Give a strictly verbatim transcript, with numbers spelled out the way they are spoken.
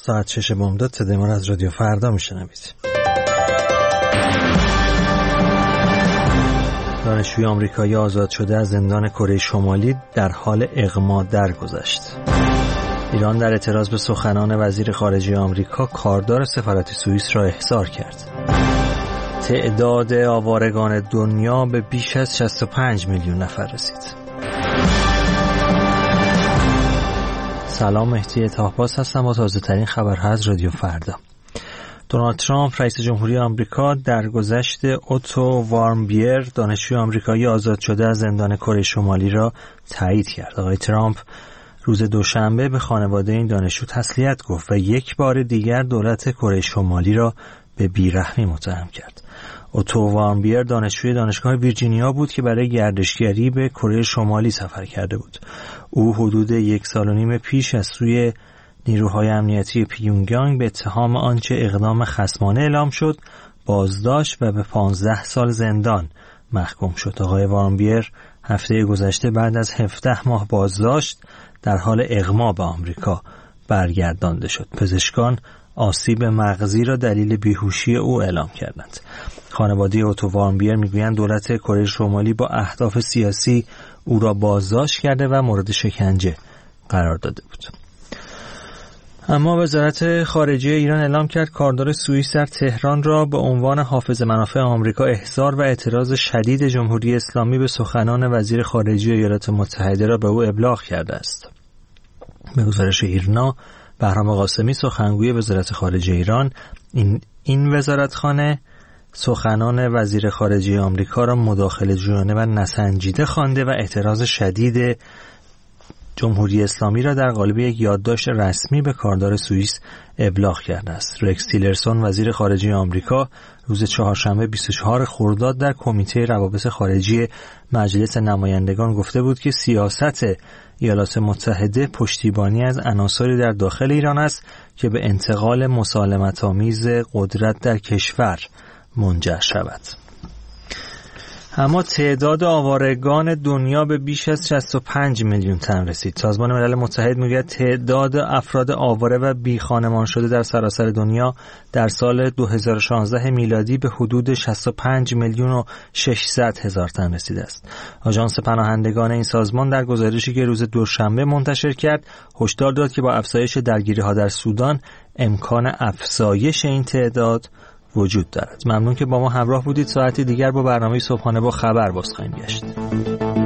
ساعت شش بامداد صدای ما از رادیو فردا میشنوید. دانشجوی آمریکایی آزاد شده از زندان کره شمالی در حال اغما درگذشت. ایران در اعتراض به سخنان وزیر خارجه آمریکا کاردار سفارت سوئیس را احضار کرد. تعداد آوارگان دنیا به بیش از شصت و پنج میلیون نفر رسید. سلام، مهدی طاهباز هستم با تازه ترین خبرها از رادیو فردا. دونالد ترامپ رئیس جمهوری آمریکا درگذشت اوتو وارمبیر دانشجوی آمریکایی آزاد شده از زندان کره شمالی را تایید کرد. آقای ترامپ روز دوشنبه به خانواده این دانشجو تسلیت گفت و یک بار دیگر دولت کره شمالی را به بیرحمی متهم کرد. اوتو وارمبیر دانشجوی دانشگاه ویرجینیا بود که برای گردشگری به کره شمالی سفر کرده بود. او حدود یک سال و نیم پیش از سوی نیروهای امنیتی پیونگیانگ به اتهام آنچه اقدام خصمانه اعلام شد بازداشت و به پانزده سال زندان محکوم شد. آقای وارمبیر هفته گذشته بعد از هفده ماه بازداشت در حال اغما به آمریکا برگردانده شد. پزشکان آسیب مغزی را دلیل بیهوشی او اعلام کردند. خانواده اوتو وارمبیر میگویند دولت کره شمالی با اهداف سیاسی او را بازداشت کرده و مورد شکنجه قرار داده بود. اما وزارت خارجه ایران اعلام کرد کاردار سوئیس در تهران را به عنوان حافظ منافع آمریکا احضار و اعتراض شدید جمهوری اسلامی به سخنان وزیر خارجه ایالات متحده را به او ابلاغ کرده است. به گزارش ایرنا، بهرام قاسمی سخنگوی وزارت خارجه ایران این این وزارتخانه سخنان وزیر خارجه آمریکا را مداخله جویانه و نسنجیده خوانده و اعتراض شدید جمهوری اسلامی را در قالب یک یادداشت رسمی به کاردار سوئیس ابلاغ کرده است. رکس تیلرسون وزیر خارجه آمریکا روز چهارشنبه بیست و چهارم خرداد در کمیته روابط خارجی مجلس نمایندگان گفته بود که سیاست ایالات متحده پشتیبانی از عناصری در داخل ایران است که به انتقال مسالمت‌آمیز قدرت در کشور منجر شود. اما تعداد آوارگان دنیا به بیش از شصت و پنج میلیون تن رسید. سازمان ملل متحد میگوید تعداد افراد آواره و بی خانمان شده در سراسر دنیا در سال دو هزار و شانزده میلادی به حدود شصت و پنج میلیون و ششصد هزار تن رسیده است. آژانس پناهندگان این سازمان در گزارشی که روز دوشنبه منتشر کرد هشدار داد که با افزایش درگیری‌ها در سودان امکان افزایش این تعداد وجود دارد. ممنون که با ما همراه بودید. ساعتی دیگر با برنامه صبحانه با خبر باز خواهیم گشت.